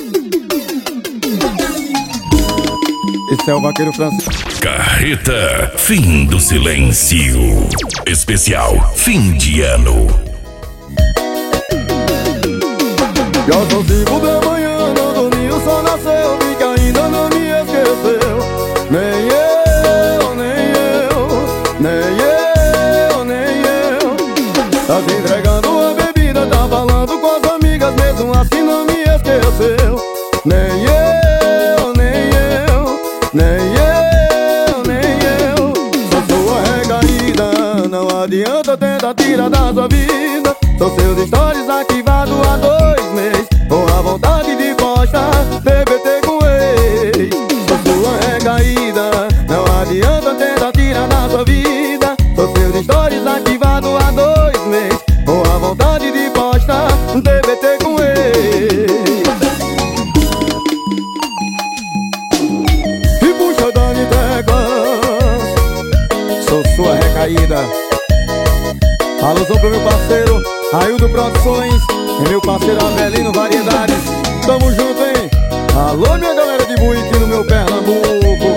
Esse é o vaqueiro Francisco. Carreta Fim do Silêncio. Especial Fim de Ano. Já são 5 da manhã, não dormi, o sol nasceu, vi que ainda não me esqueceu. Nem eu, nem eu, nem eu, nem eu. Tá se entregando a bebida, tá falando com as amigas, mesmo assim não me esqueceu. Nem eu, nem eu, nem eu, nem eu. Sou sua recaída, não adianta tentar tirar da sua vida. São seus stories arquivados há 2 meses, com a vontade de postar TBT com ex. Sou sua recaída, não adianta tentar tirar da sua vida. São seus stories arquivados há 2 meses, com a vontade de postar TBT com ex. E puxa Dani Teclas, sou sua recaída. Alusão pro meu parceiro Aildo Produções e meu parceiro Avelino Variedades. Tamo junto, hein? Alô, minha galera de Buíque no meu Pernambuco.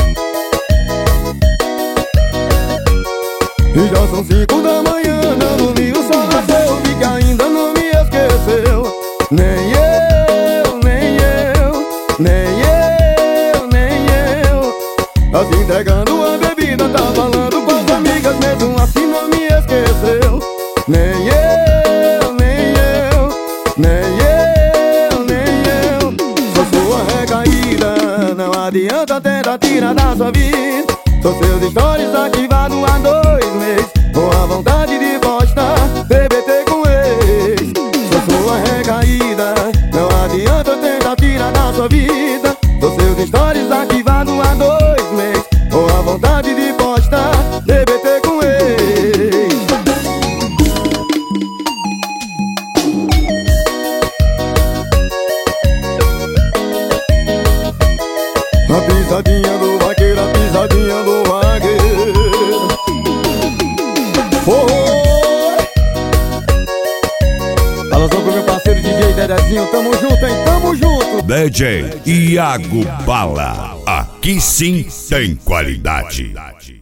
E já são 5 da manhã, não dormi, o sol nasceu, vi que ainda não me esqueceu. Nem eu, nem eu, nem eu, nem eu. Tá se entregando a bebida, tá falando com as amigas, mesmo assim não me esqueceu. Nem eu, nem eu, nem eu, nem eu. Sou sua recaída, não adianta tentar tirar da sua vida. São seus stories arquivados há 2 meses, com a vontade de postar TBT com ex. Sou sua recaída, não adianta tentar tirar da sua vida. São seus stories arquivados há 2 meses, com a vontade de postar TBT com ex. A pisadinha do vaqueiro, a pisadinha do vaqueiro. Alusão pro meu parceiro DJ Dedezinho, tamo junto, hein? Tamo junto. DJ Iago Bala. Aqui sim tem qualidade.